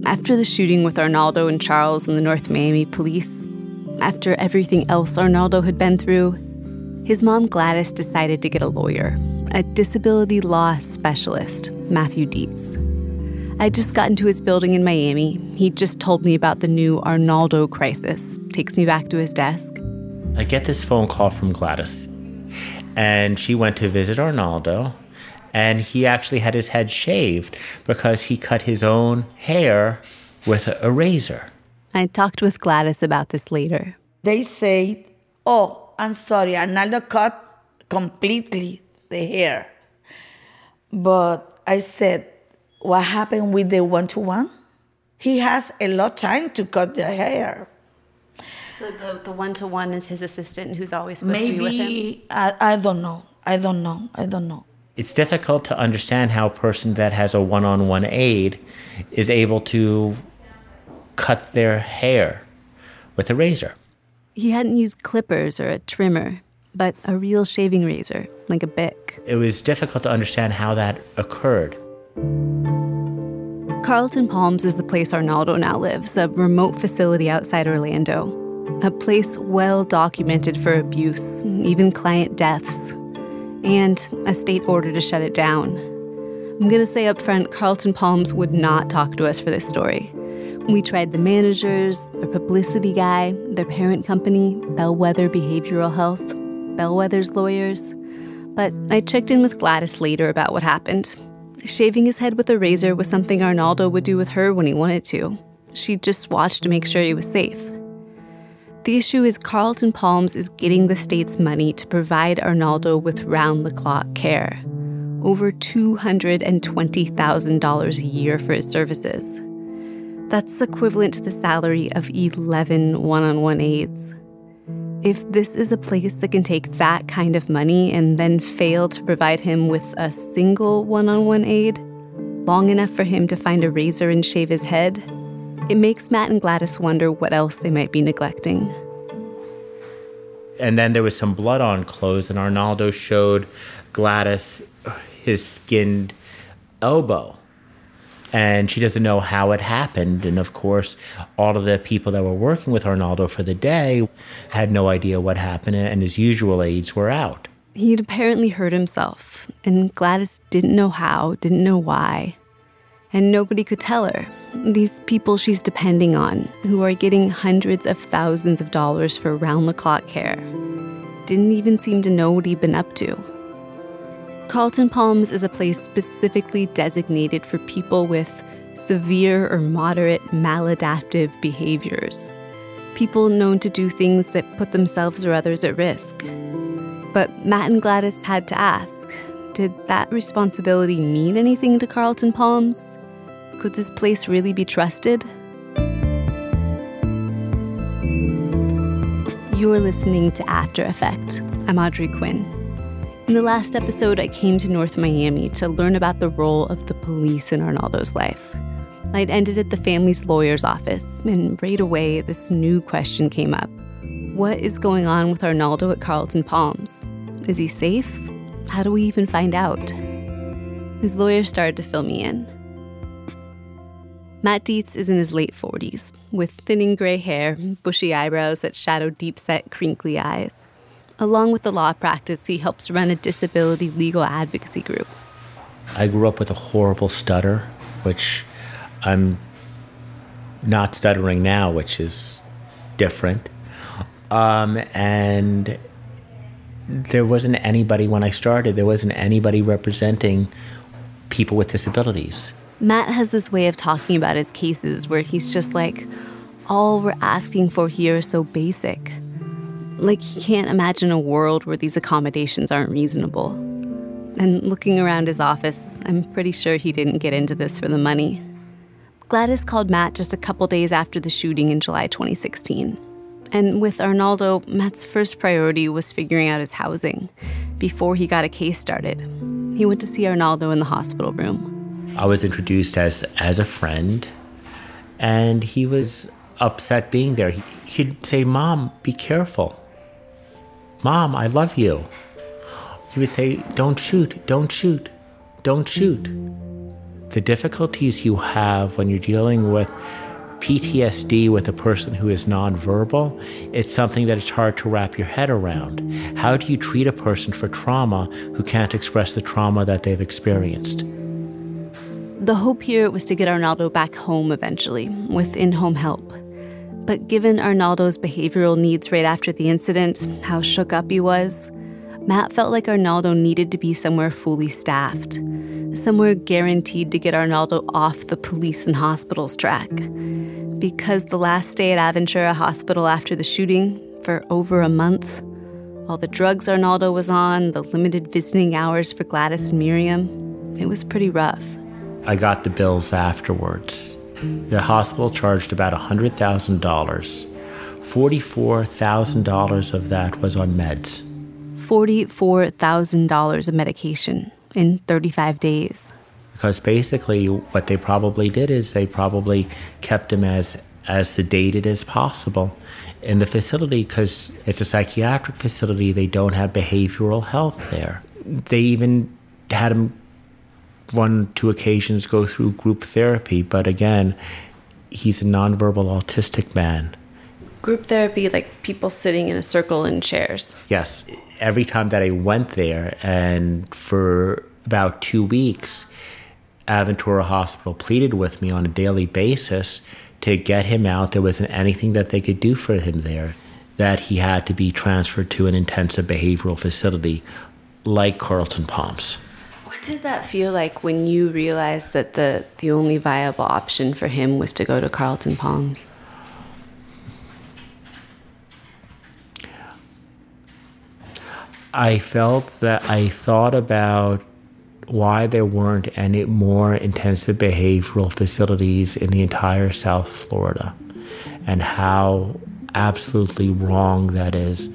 After the shooting with Arnaldo and Charles and the North Miami police, after everything else Arnaldo had been through, his mom Gladys decided to get a lawyer, a disability law specialist, Matthew Dietz. I'd just gotten to his building in Miami. He'd just told me about the new Arnaldo crisis. Takes me back to his desk. I get this phone call from Gladys, and she went to visit Arnaldo, and he actually had his head shaved because he cut his own hair with a razor. I talked with Gladys about this later. They say, oh, I'm sorry, Arnaldo cut completely the hair. But I said, what happened with the one-to-one? He has a lot of time to cut the hair. So the one-to-one is his assistant who's always supposed to be with him? Maybe, I don't know. It's difficult to understand how a person that has a one-on-one aide is able to cut their hair with a razor. He hadn't used clippers or a trimmer, but a real shaving razor, like a Bic. It was difficult to understand how that occurred. Carlton Palms is the place Arnaldo now lives, a remote facility outside Orlando. A place well documented for abuse, even client deaths, and a state order to shut it down. I'm going to say up front, Carlton Palms would not talk to us for this story. We tried the managers, their publicity guy, their parent company, Bellwether Behavioral Health, Bellwether's lawyers. But I checked in with Gladys later about what happened. Shaving his head with a razor was something Arnaldo would do with her when he wanted to. She just watched to make sure he was safe. The issue is Carlton Palms is getting the state's money to provide Arnaldo with round-the-clock care. Over $220,000 a year for his services. That's equivalent to the salary of 11 one-on-one aides. If this is a place that can take that kind of money and then fail to provide him with a single one-on-one aide, long enough for him to find a razor and shave his head, it makes Matt and Gladys wonder what else they might be neglecting. And then there was some blood on clothes, and Arnaldo showed Gladys his skinned elbow. And she doesn't know how it happened. And of course, all of the people that were working with Arnaldo for the day had no idea what happened, and his usual aides were out. He'd apparently hurt himself, and Gladys didn't know how, didn't know why. And nobody could tell her. These people she's depending on, who are getting hundreds of thousands of dollars for round-the-clock care, didn't even seem to know what he'd been up to. Carlton Palms is a place specifically designated for people with severe or moderate maladaptive behaviors. People known to do things that put themselves or others at risk. But Matt and Gladys had to ask, did that responsibility mean anything to Carlton Palms? Could this place really be trusted? You're listening to After Effect. I'm Audrey Quinn. In the last episode, I came to North Miami to learn about the role of the police in Arnaldo's life. I'd ended at the family's lawyer's office, and right away, this new question came up. What is going on with Arnaldo at Carlton Palms? Is he safe? How do we even find out? His lawyer started to fill me in. Matt Dietz is in his late 40s, with thinning gray hair, bushy eyebrows that shadow deep-set, crinkly eyes. Along with the law practice, he helps run a disability legal advocacy group. I grew up with a horrible stutter, which I'm not stuttering now, which is different. And there wasn't anybody when I started. There wasn't anybody representing people with disabilities. Matt has this way of talking about his cases where he's just like, all we're asking for here is so basic. Like he can't imagine a world where these accommodations aren't reasonable. And looking around his office, I'm pretty sure he didn't get into this for the money. Gladys called Matt just a couple days after the shooting in July 2016. And with Arnaldo, Matt's first priority was figuring out his housing before he got a case started. He went to see Arnaldo in the hospital room. I was introduced as a friend, and he was upset being there. He'd say, "Mom, be careful. Mom, I love you." He would say, "Don't shoot, don't shoot, don't shoot." the difficulties you have when you're dealing with PTSD with a person who is nonverbal, it's something that it's hard to wrap your head around. How do you treat a person for trauma who can't express the trauma that they've experienced? The hope here was to get Arnaldo back home eventually, with in-home help. But given Arnaldo's behavioral needs right after the incident, how shook up he was, Matt felt like Arnaldo needed to be somewhere fully staffed, somewhere guaranteed to get Arnaldo off the police and hospitals track. Because the last stay at Aventura Hospital after the shooting, for over a month, all the drugs Arnaldo was on, the limited visiting hours for Gladys and Miriam, it was pretty rough. I got the bills afterwards. The hospital charged about $100,000. $44,000 of that was on meds. $44,000 of medication in 35 days. Because basically what they probably did is they probably kept him as sedated as possible in the facility, because it's a psychiatric facility. They don't have behavioral health there. They even had him 1-2 occasions go through group therapy, but again, he's a nonverbal autistic man. Group therapy, like people sitting in a circle in chairs. Yes. Every time that I went there, and for about 2 weeks, Aventura Hospital pleaded with me on a daily basis to get him out. There wasn't anything that they could do for him there, that he had to be transferred to an intensive behavioral facility like Carlton Palms. What did that feel like when you realized that the only viable option for him was to go to Carlton Palms? I felt that I thought about why there weren't any more intensive behavioral facilities in the entire South Florida, and how absolutely wrong that is.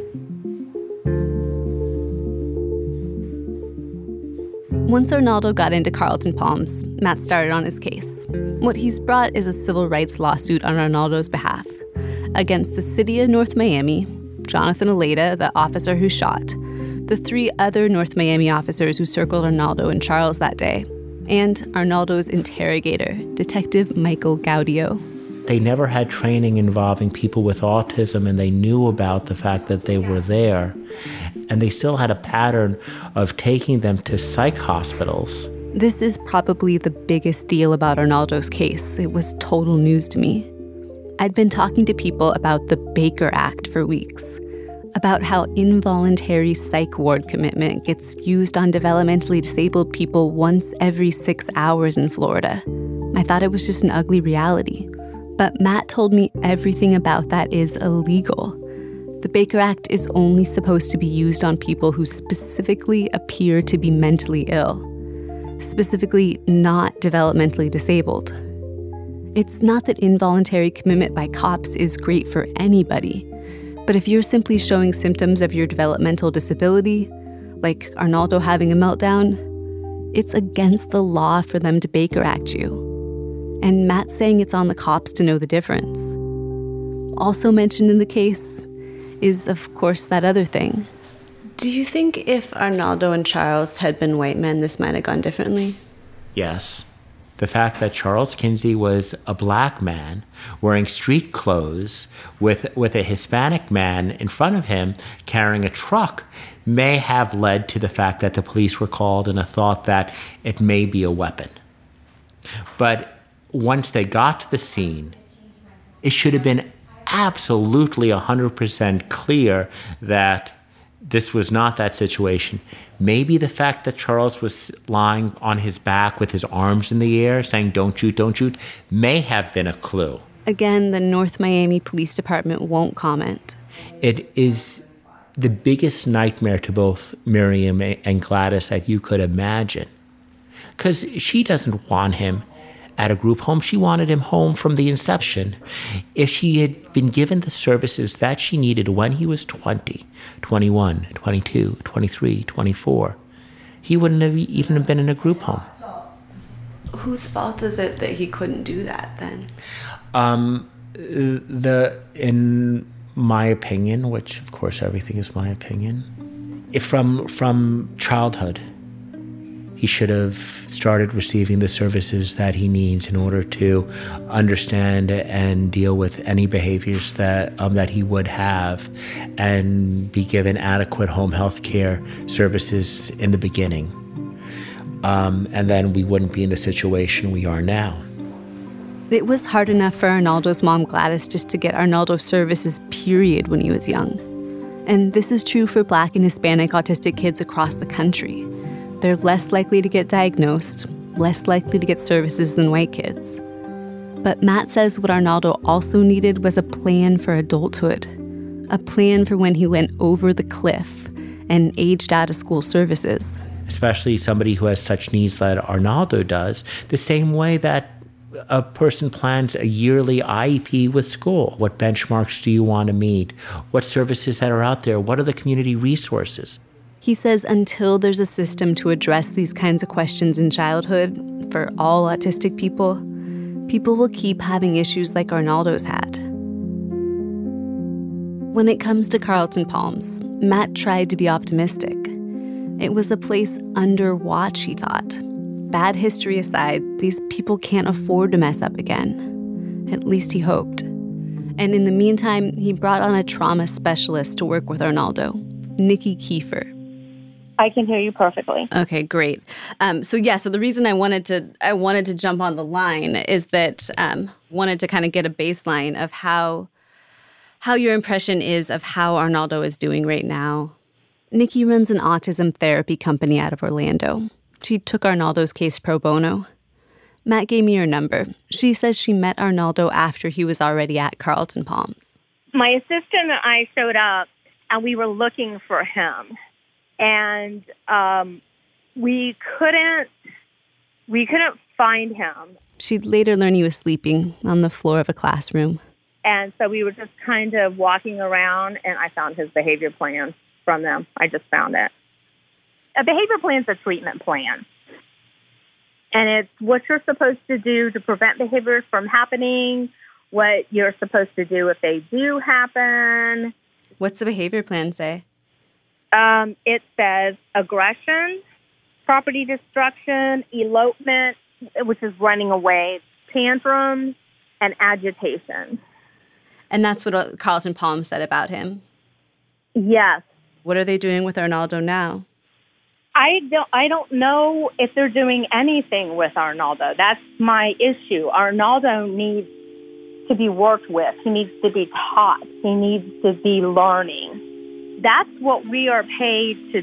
Once Arnaldo got into Carlton Palms, Matt started on his case. What he's brought is a civil rights lawsuit on Arnaldo's behalf against the city of North Miami, Jonathan Aleda, the officer who shot, the 3 other North Miami officers who circled Arnaldo and Charles that day, and Arnaldo's interrogator, Detective Michael Gaudio. They never had training involving people with autism, and they knew about the fact that they were there. And they still had a pattern of taking them to psych hospitals. This is probably the biggest deal about Arnaldo's case. It was total news to me. I'd been talking to people about the Baker Act for weeks, about how involuntary psych ward commitment gets used on developmentally disabled people once every 6 hours in Florida. I thought it was just an ugly reality. But Matt told me everything about that is illegal. The Baker Act is only supposed to be used on people who specifically appear to be mentally ill, specifically not developmentally disabled. It's not that involuntary commitment by cops is great for anybody, but if you're simply showing symptoms of your developmental disability, like Arnaldo having a meltdown, it's against the law for them to Baker Act you. And Matt's saying it's on the cops to know the difference. Also mentioned in the case is, of course, that other thing. Do you think if Arnaldo and Charles had been white men, this might have gone differently? Yes. The fact that Charles Kinsey was a black man wearing street clothes with a Hispanic man in front of him carrying a truck may have led to the fact that the police were called and a thought that it may be a weapon. But once they got to the scene, it should have been absolutely 100% clear that this was not that situation. Maybe the fact that Charles was lying on his back with his arms in the air saying, "Don't shoot," may have been a clue. Again, the North Miami Police Department won't comment. It is the biggest nightmare to both Miriam and Gladys that you could imagine. Because she doesn't want him at a group home. She wanted him home from the inception. If she had been given the services that she needed when he was 20, 21, 22, 23, 24, he wouldn't have even been in a group home. Whose fault is it that he couldn't do that then? In my opinion, which of course everything is my opinion, from childhood, he should have started receiving the services that he needs in order to understand and deal with any behaviors that he would have, and be given adequate home health care services in the beginning. And then we wouldn't be in the situation we are now. It was hard enough for Arnaldo's mom, Gladys, just to get Arnaldo services, period, when he was young. And this is true for Black and Hispanic autistic kids across the country. They're less likely to get diagnosed, less likely to get services than white kids. But Matt says what Arnaldo also needed was a plan for adulthood, a plan for when he went over the cliff and aged out of school services. Especially somebody who has such needs that Arnaldo does, the same way that a person plans a yearly IEP with school. What benchmarks do you want to meet? What services that are out there? What are the community resources? He says until there's a system to address these kinds of questions in childhood, for all autistic people, people will keep having issues like Arnaldo's had. When it comes to Carlton Palms, Matt tried to be optimistic. It was a place under watch, he thought. Bad history aside, these people can't afford to mess up again. At least he hoped. And in the meantime, he brought on a trauma specialist to work with Arnaldo, Nikki Kiefer. I can hear you perfectly. Okay, great. So the reason I wanted to jump on the line is that wanted to kind of get a baseline of how your impression is of how Arnaldo is doing right now. Nikki runs an autism therapy company out of Orlando. She took Arnaldo's case pro bono. Matt gave me her number. She says she met Arnaldo after he was already at Carlton Palms. My assistant and I showed up, and we were looking for him. And we couldn't find him. She'd later learn he was sleeping on the floor of a classroom. And so we were just kind of walking around, and I found his behavior plan from them. I just found it. A behavior plan is a treatment plan. And it's what you're supposed to do to prevent behaviors from happening, what you're supposed to do if they do happen. What's the behavior plan say? It says aggression, property destruction, elopement, which is running away, tantrums, and agitation. And that's what Carlton Palms said about him? Yes. What are they doing with Arnaldo now? I don't know if they're doing anything with Arnaldo. That's my issue. Arnaldo needs to be worked with. He needs to be taught. He needs to be learning. That's what we are paid to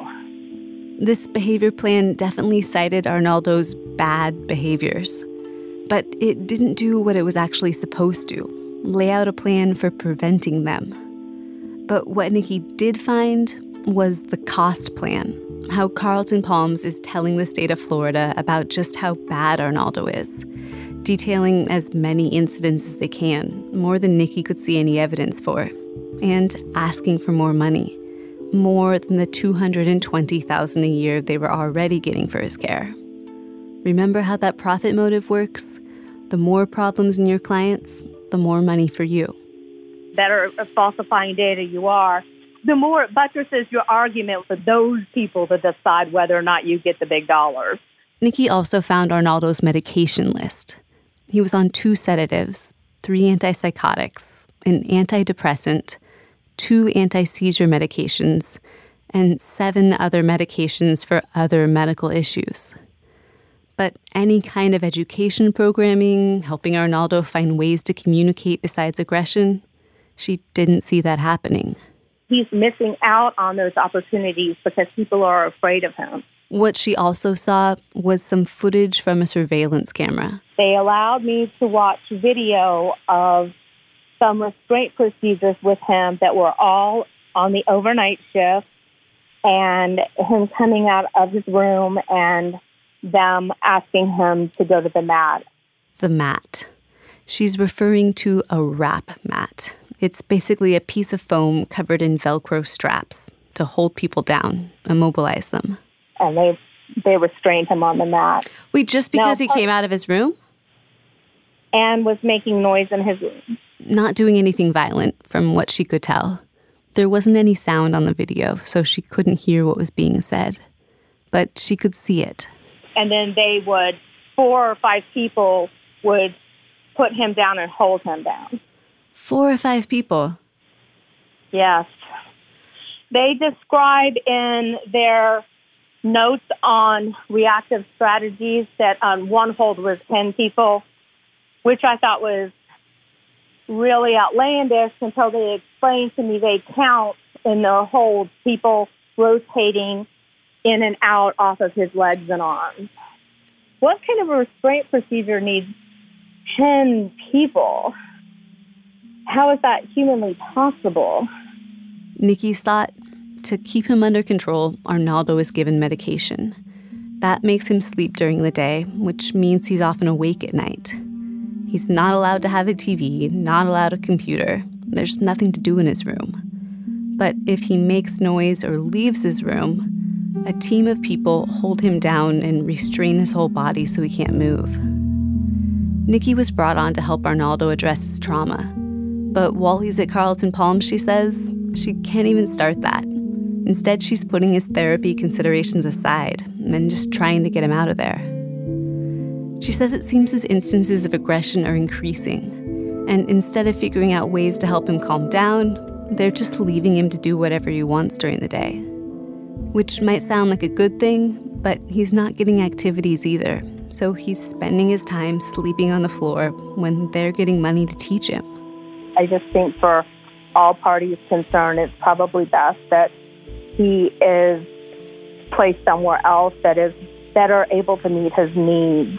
do. This behavior plan definitely cited Arnaldo's bad behaviors, but it didn't do what it was actually supposed to, lay out a plan for preventing them. But what Nikki did find was the cost plan, how Carlton Palms is telling the state of Florida about just how bad Arnaldo is, detailing as many incidents as they can, more than Nikki could see any evidence for, and asking for more money, more than the $220,000 a year they were already getting for his care. Remember how that profit motive works? The more problems in your clients, the more money for you. Better at falsifying data you are, the more it buttresses your argument for those people to decide whether or not you get the big dollars. Nikki also found Arnaldo's medication list. He was on 2 sedatives, 3 antipsychotics, an antidepressant, 2 anti-seizure medications, and 7 other medications for other medical issues. But any kind of education programming, helping Arnaldo find ways to communicate besides aggression, she didn't see that happening. He's missing out on those opportunities because people are afraid of him. What she also saw was some footage from a surveillance camera. They allowed me to watch video of some restraint procedures with him that were all on the overnight shift, and him coming out of his room and them asking him to go to the mat. The mat. She's referring to a wrap mat. It's basically a piece of foam covered in Velcro straps to hold people down, immobilize them. And they restrained him on the mat. Wait, just because he came out of his room? And was making noise in his room. Not doing anything violent, from what she could tell. There wasn't any sound on the video, so she couldn't hear what was being said. but she could see it. And then 4 or 5 people would put him down and hold him down. 4 or 5 people? Yes. They describe in their notes on reactive strategies that one hold was 10 people, which I thought was really outlandish until they explained to me they count in their holds people rotating in and out off of his legs and arms. What kind of a restraint procedure needs 10 people? How is that humanly possible? Nikki's thought, to keep him under control, Arnaldo is given medication. That makes him sleep during the day, which means he's often awake at night. He's not allowed to have a TV, not allowed a computer. There's nothing to do in his room. But if he makes noise or leaves his room, a team of people hold him down and restrain his whole body so he can't move. Nikki was brought on to help Arnaldo address his trauma. But while he's at Carlton Palms, she says, she can't even start that. Instead, she's putting his therapy considerations aside and just trying to get him out of there. She says it seems his instances of aggression are increasing. And instead of figuring out ways to help him calm down, they're just leaving him to do whatever he wants during the day. Which might sound like a good thing, but he's not getting activities either. So he's spending his time sleeping on the floor when they're getting money to teach him. I just think for all parties concerned, it's probably best that he is placed somewhere else that is better able to meet his needs.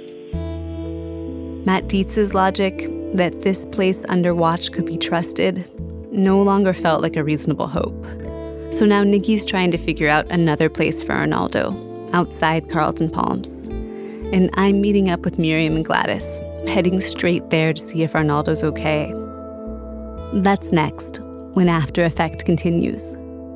Matt Dietz's logic that this place under watch could be trusted no longer felt like a reasonable hope. So now Nikki's trying to figure out another place for Arnaldo, outside Carlton Palms. And I'm meeting up with Miriam and Gladys, heading straight there to see if Arnaldo's okay. That's next, when After Effect continues.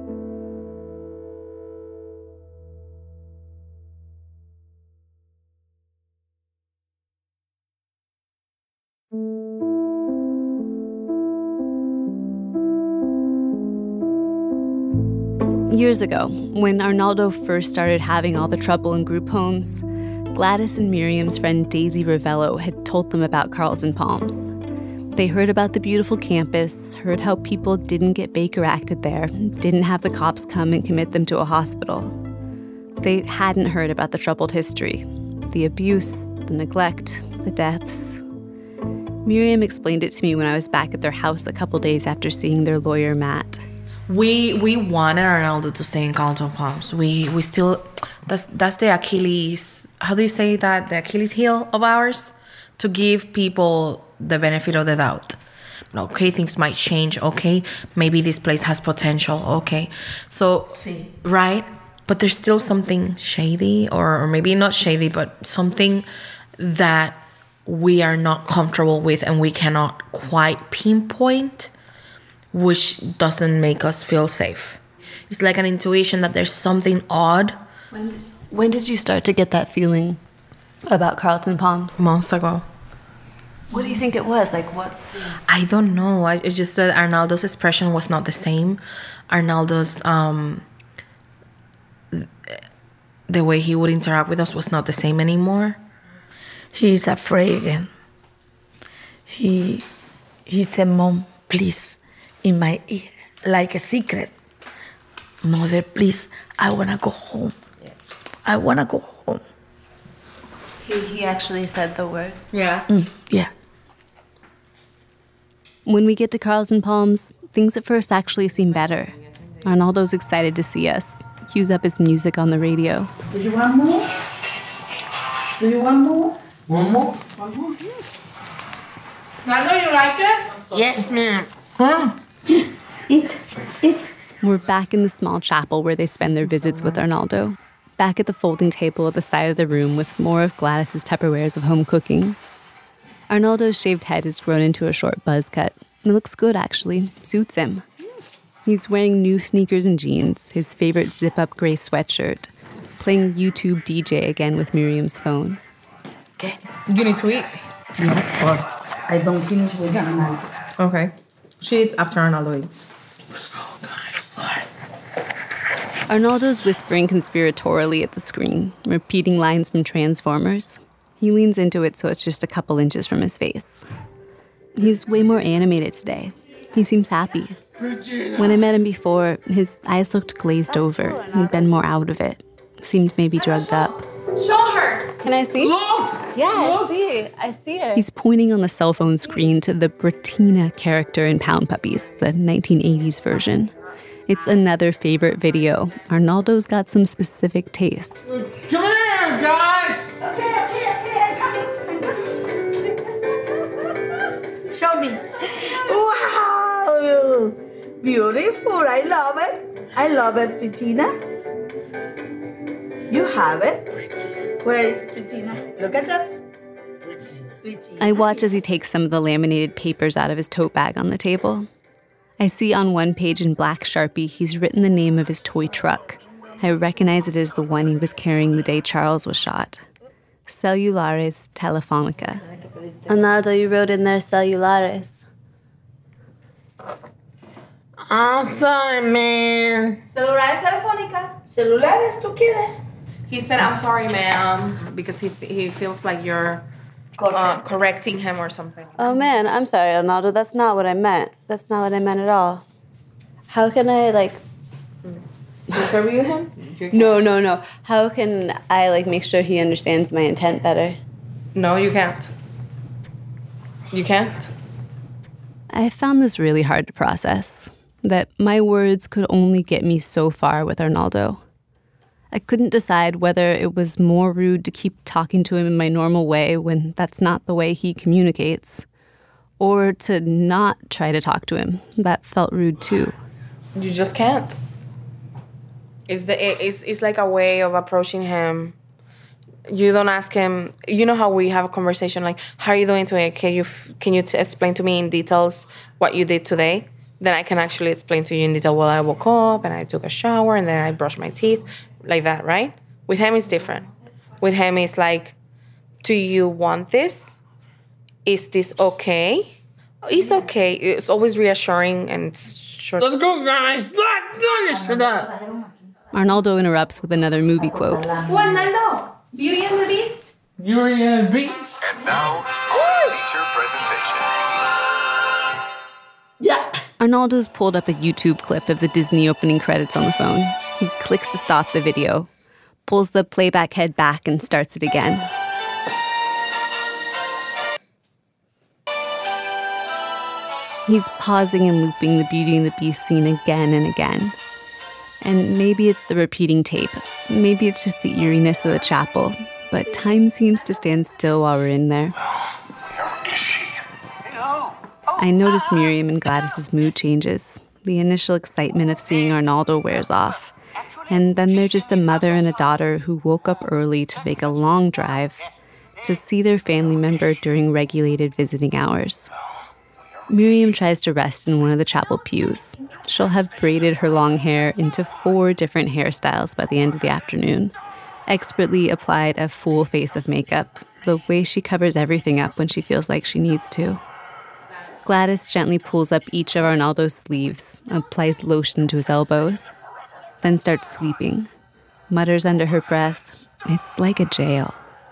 Years ago, when Arnaldo first started having all the trouble in group homes, Gladys and Miriam's friend Daisy Ravello had told them about Carlton Palms. They heard about the beautiful campus, heard how people didn't get Baker Acted there, didn't have the cops come and commit them to a hospital. They hadn't heard about the troubled history, the abuse, the neglect, the deaths. Miriam explained it to me when I was back at their house a couple days after seeing their lawyer, Matt. We wanted Arnaldo to stay in Carlton Palms. We still, that's the Achilles, how do you say that? The Achilles heel of ours? To give people the benefit of the doubt. Okay, things might change. Okay, maybe this place has potential. Okay. So, right? But there's still something shady, or maybe not shady, but something that we are not comfortable with and we cannot quite pinpoint, which doesn't make us feel safe. It's like an intuition that there's something odd. When did you start to get that feeling about Carlton Palms? Months ago. What do you think it was? Like what? I don't know. It's just that Arnaldo's expression was not the same. Arnaldo's, the way he would interact with us was not the same anymore. He's afraid again. He said, "Mom, please," in my ear, like a secret. "Mother, please, I want to go home. I want to go home." He actually said the words? Yeah. Yeah. When we get to Carlton Palms, things at first actually seem better. Arnaldo's excited to see us. Cues up his music on the radio. Do you want more? Do you want more? One more? I know you like it. Yes, ma'am. Huh? Eat. We're back in the small chapel where they spend their visits with Arnaldo. Back at the folding table at the side of the room with more of Gladys's Tupperwares of home cooking. Arnaldo's shaved head has grown into a short buzz cut. It looks good, actually. Suits him. He's wearing new sneakers and jeans, his favorite zip-up gray sweatshirt, playing YouTube DJ again with Miriam's phone. Okay. You need to eat? Yes, but I don't finish with Arnaldo. Okay. She eats after Arnaldo eats. Let's go, guys. Arnaldo's whispering conspiratorially at the screen, repeating lines from Transformers. He leans into it so it's just a couple inches from his face. He's way more animated today. He seems happy. When I met him before, his eyes looked glazed over. He'd been more out of it. Seemed maybe drugged up. Show her. Can I see? Look. Yeah, I see her. He's pointing on the cell phone screen to the Bratina character in Pound Puppies, the 1980s version. It's another favorite video. Arnaldo's got some specific tastes. Come here, guys! Okay, coming. Show me. Wow! Beautiful, I love it, Bettina. You have it. Where is Bettina? Look at that. I watch as he takes some of the laminated papers out of his tote bag on the table. I see on one page in black Sharpie he's written the name of his toy truck. I recognize it as the one he was carrying the day Charles was shot. Celulares Telefonica. Arnaldo, you wrote in there Celulares. I'm sorry, man. Celulares Telefónica. Celulares, ¿tú quieres? He said, I'm sorry, ma'am, because he feels like you're correcting him or something. Oh man, I'm sorry, Arnaldo. That's not what I meant. That's not what I meant at all. How can I, Interview him? No. How can I, make sure he understands my intent better? No, you can't. You can't. I found this really hard to process, that my words could only get me so far with Arnaldo. I couldn't decide whether it was more rude to keep talking to him in my normal way when that's not the way he communicates, or to not try to talk to him. That felt rude too. You just can't. It's like a way of approaching him. You don't ask him. You know how we have a conversation like, "How are you doing today? Can you explain to me in details what you did today?" Then I can actually explain to you in detail. Well, I woke up and I took a shower and then I brushed my teeth, like that, right? With him, it's different. With him, it's like, "Do you want this? Is this okay?" It's okay. It's always reassuring and short. Let's go, guys. Shut up. Arnaldo interrupts with another movie quote. Arnaldo, Beauty and the Beast. Beauty and the Beast. And now, feature presentation. Yeah. Arnaldo's pulled up a YouTube clip of the Disney opening credits on the phone. He clicks to stop the video, pulls the playback head back and starts it again. He's pausing and looping the Beauty and the Beast scene again and again. And maybe it's the repeating tape. Maybe it's just the eeriness of the chapel. But time seems to stand still while we're in there. Where is she? I notice Miriam and Gladys's mood changes. The initial excitement of seeing Arnaldo wears off. And then they're just a mother and a daughter who woke up early to make a long drive to see their family member during regulated visiting hours. Miriam tries to rest in one of the chapel pews. She'll have braided her long hair into 4 different hairstyles by the end of the afternoon. Expertly applied a full face of makeup, the way she covers everything up when she feels like she needs to. Gladys gently pulls up each of Arnaldo's sleeves, applies lotion to his elbows, then starts sweeping, mutters under her breath, "It's like a jail."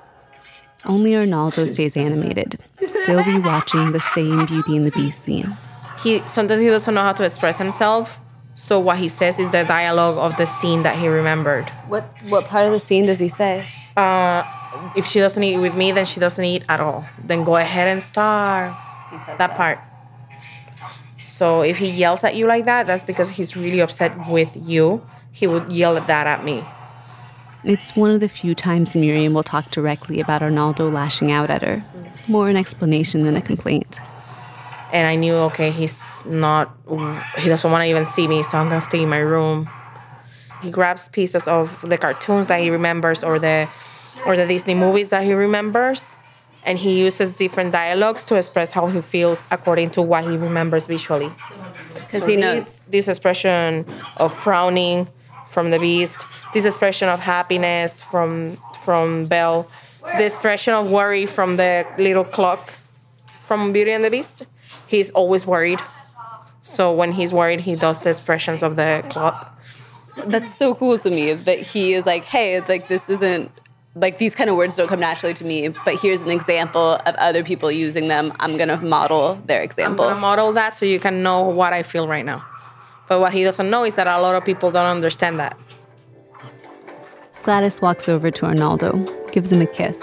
Only stays animated, still rewatching the same Beauty and the Beast scene. Sometimes he doesn't know how to express himself, so what he says is the dialogue of the scene that he remembered. What part of the scene does he say? If she doesn't eat with me, then she doesn't eat at all. Then go ahead and starve. That part. So if he yells at you like that, that's because he's really upset with you. He would yell that at me. It's one of the few times Miriam will talk directly about Arnaldo lashing out at her. More an explanation than a complaint. And I knew, okay, he doesn't want to even see me, so I'm going to stay in my room. He grabs pieces of the cartoons that he remembers or the Disney movies that he remembers, and he uses different dialogues to express how he feels according to what he remembers visually. Because he knows this expression of frowning from the Beast, this expression of happiness from Belle, the expression of worry from the little clock from Beauty and the Beast. He's always worried. So when he's worried, he does the expressions of the clock. That's so cool to me that he is like, hey, like this isn't, like these kind of words don't come naturally to me, but here's an example of other people using them. I'm going to model their example. I'm going to model that so you can know what I feel right now. But what he doesn't know is that a lot of people don't understand that. Gladys walks over to Arnaldo, gives him a kiss.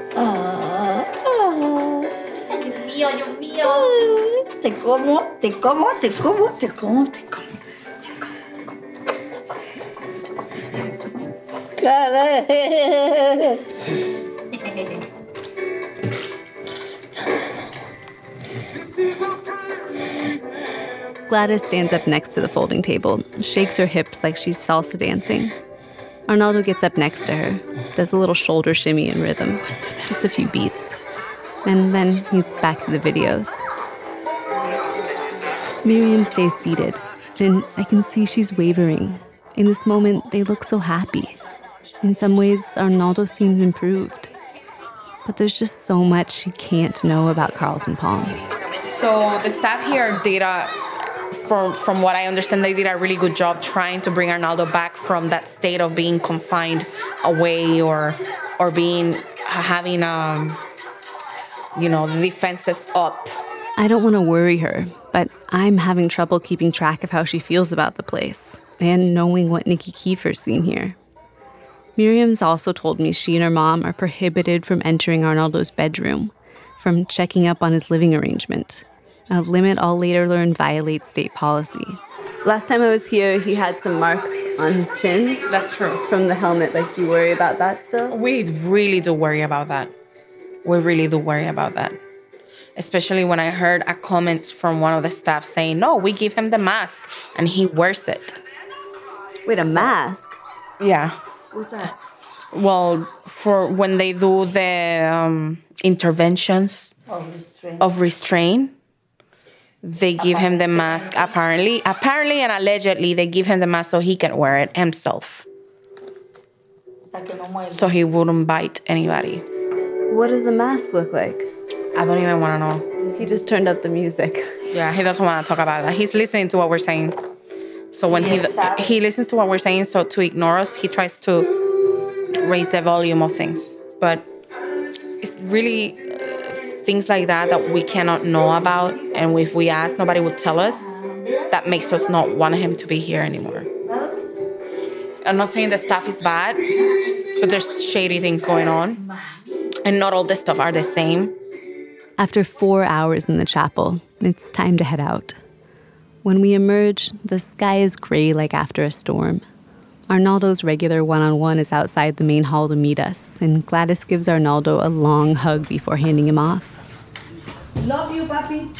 Dios mío. Te como, te como, te como, te como, te como. Gladys stands up next to the folding table, shakes her hips like she's salsa dancing. Arnaldo gets up next to her, does a little shoulder shimmy in rhythm, just a few beats. And then he's back to the videos. Miriam stays seated, and I can see she's wavering. In this moment, they look so happy. In some ways, Arnaldo seems improved. But there's just so much she can't know about Carlton Palms. So the staff here did from what I understand, they did a really good job trying to bring Arnaldo back from that state of being confined away or having the defenses up. I don't want to worry her, but I'm having trouble keeping track of how she feels about the place and knowing what Nikki Kiefer's seen here. Miriam's also told me she and her mom are prohibited from entering Arnaldo's bedroom, from checking up on his living arrangement, a limit I'll later learn violates state policy. Last time I was here, he had some marks on his chin. That's true. From the helmet. Like, do you worry about that still? We really do worry about that. We really do worry about that. Especially when I heard a comment from one of the staff saying, no, we give him the mask and he wears it. Wait, a mask? Yeah. What's that? Well, for when they do the interventions of restraint, they give him the mask. Apparently and allegedly, they give him the mask so he can wear it himself. So he wouldn't bite anybody. What does the mask look like? I don't even want to know. He just turned up the music. Yeah, he doesn't want to talk about that. He's listening to what we're saying. So when he listens to what we're saying, so to ignore us, he tries to raise the volume of things. But it's really things like that we cannot know about. And if we ask, nobody would tell us. That makes us not want him to be here anymore. I'm not saying the staff is bad, but there's shady things going on. And not all the stuff are the same. After 4 hours in the chapel, it's time to head out. When we emerge, the sky is gray like after a storm. Arnaldo's regular one-on-one is outside the main hall to meet us, and Gladys gives Arnaldo a long hug before handing him off. Love you, papi.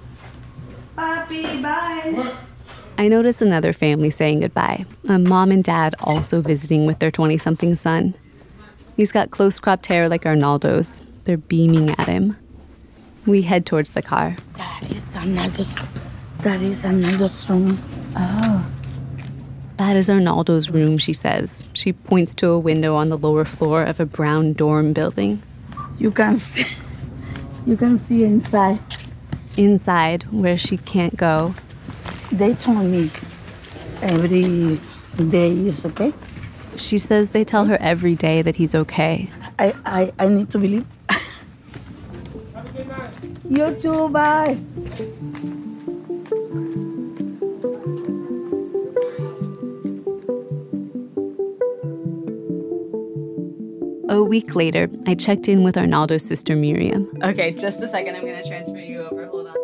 Papi, bye. I notice another family saying goodbye, a mom and dad also visiting with their 20-something son. He's got close-cropped hair like Arnaldo's. They're beaming at him. We head towards the car. That is Arnaldo's room. Oh. That is Arnaldo's room, she says. She points to a window on the lower floor of a brown dorm building. You can see inside. Inside, where she can't go. They told me every day is okay. She says they tell her every day that he's okay. I need to believe. You too, bye. A week later, I checked in with Arnaldo's sister, Miriam. Okay, just a second. I'm going to transfer you over. Hold on.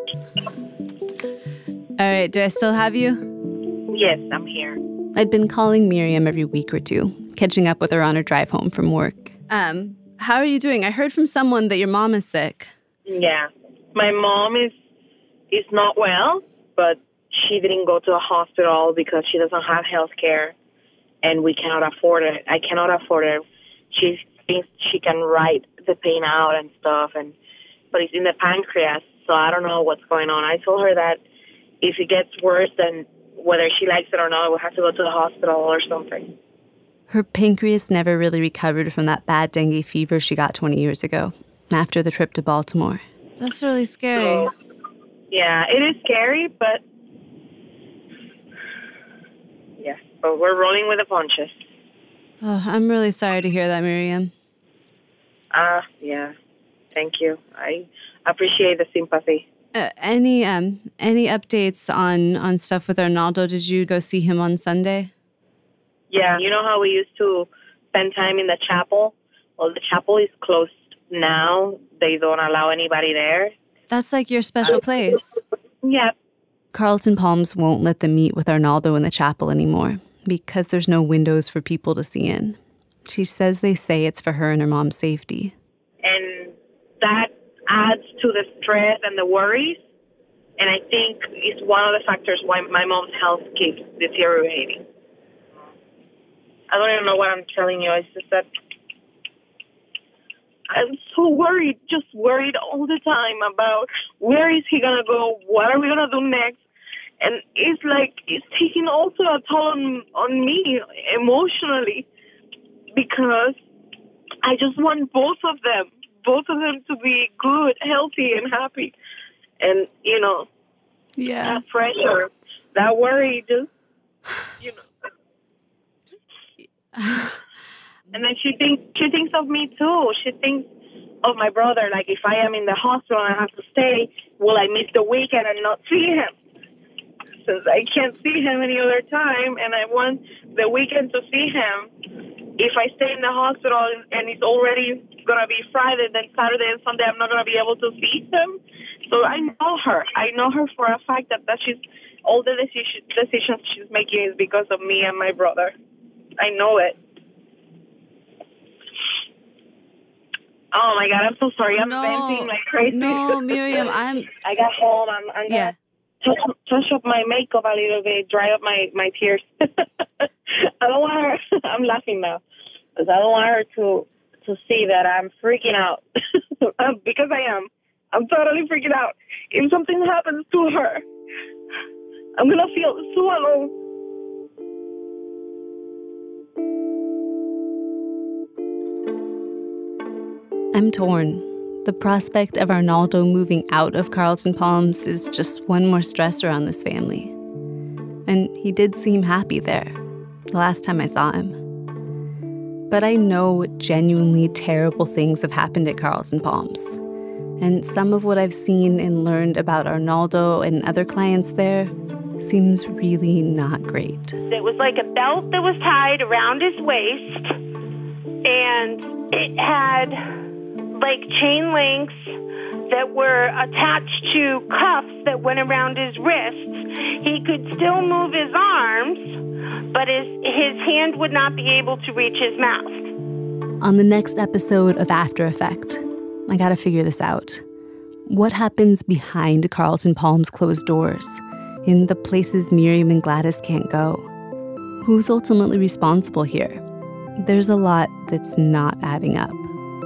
All right, do I still have you? Yes, I'm here. I'd been calling Miriam every week or two, catching up with her on her drive home from work. How are you doing? I heard from someone that your mom is sick. Yeah. My mom is not well, but she didn't go to a hospital because she doesn't have health care, and we cannot afford it. I cannot afford it. She thinks she can write the pain out and stuff, but it's in the pancreas, so I don't know what's going on. I told her that if it gets worse, then whether she likes it or not, we'll have to go to the hospital or something. Her pancreas never really recovered from that bad dengue fever she got 20 years ago, after the trip to Baltimore. That's really scary. So, yeah, it is scary, but yeah, but we're rolling with the punches. Oh, I'm really sorry to hear that, Miriam. Yeah. Thank you. I appreciate the sympathy. Any updates on stuff with Arnaldo? Did you go see him on Sunday? Yeah. You know how we used to spend time in the chapel? Well, the chapel is closed now. They don't allow anybody there. That's like your special place. Yeah. Carlton Palms won't let them meet with Arnaldo in the chapel anymore because there's no windows for people to see in. She says they say it's for her and her mom's safety. And that adds to the stress and the worries. And I think it's one of the factors why my mom's health keeps deteriorating. I don't even know what I'm telling you. It's just that I'm so worried, just worried all the time about where is he going to go, what are we going to do next. And it's like it's taking also a toll on me emotionally because I just want both of them to be good, healthy, and happy. And, yeah, that pressure, that worry, just, And then she thinks of me too. She thinks of my brother. Like if I am in the hospital and I have to stay, will I miss the weekend and not see him? Since I can't see him any other time, and I want the weekend to see him. If I stay in the hospital and it's already gonna be Friday, then Saturday and Sunday I'm not gonna be able to see him. So I know her. I know her for a fact that she's all the decisions she's making is because of me and my brother. I know it. Oh my God, I'm so sorry. I'm venting like crazy. No, Miriam, I got home. I'm gonna touch up my makeup a little bit, dry up my tears. I don't want her. I'm laughing now because I don't want her to see that I'm freaking out because I am. I'm totally freaking out. If something happens to her, I'm gonna feel so alone. I'm torn. The prospect of Arnaldo moving out of Carlton Palms is just one more stressor on this family. And he did seem happy there the last time I saw him. But I know genuinely terrible things have happened at Carlton Palms. And some of what I've seen and learned about Arnaldo and other clients there seems really not great. It was like a belt that was tied around his waist, and it had like chain links that were attached to cuffs that went around his wrists. He could still move his arms, but his hand would not be able to reach his mouth. On the next episode of After Effect, I gotta figure this out. What happens behind Carlton Palms' closed doors, in the places Miriam and Gladys can't go? Who's ultimately responsible here? There's a lot that's not adding up.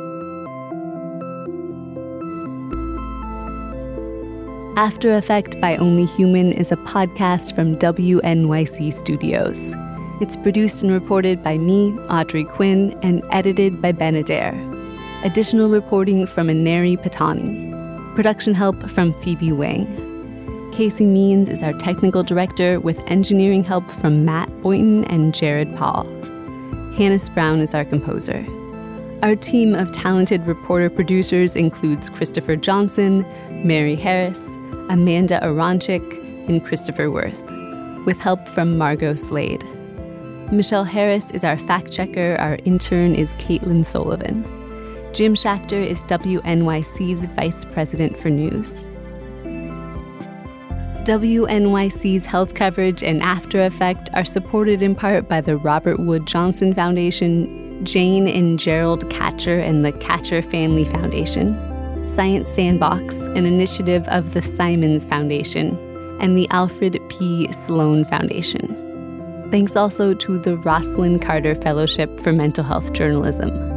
After Effect by Only Human is a podcast from WNYC Studios. It's produced and reported by me, Audrey Quinn, and edited by Ben Adair. Additional reporting from Aneri Patani. Production help from Phoebe Wang. Casey Means is our technical director with engineering help from Matt Boynton and Jared Paul. Hannes Brown is our composer. Our team of talented reporter-producers includes Christopher Johnson, Mary Harris, Amanda Aronchik, and Christopher Worth, with help from Margot Slade. Michelle Harris is our fact-checker. Our intern is Caitlin Sullivan. Jim Schachter is WNYC's Vice President for News. WNYC's health coverage and After Effect are supported in part by the Robert Wood Johnson Foundation, Jane and Gerald Katcher and the Katcher Family Foundation, Science Sandbox, an initiative of the Simons Foundation, and the Alfred P. Sloan Foundation. Thanks also to the Rosalind Carter Fellowship for Mental Health Journalism.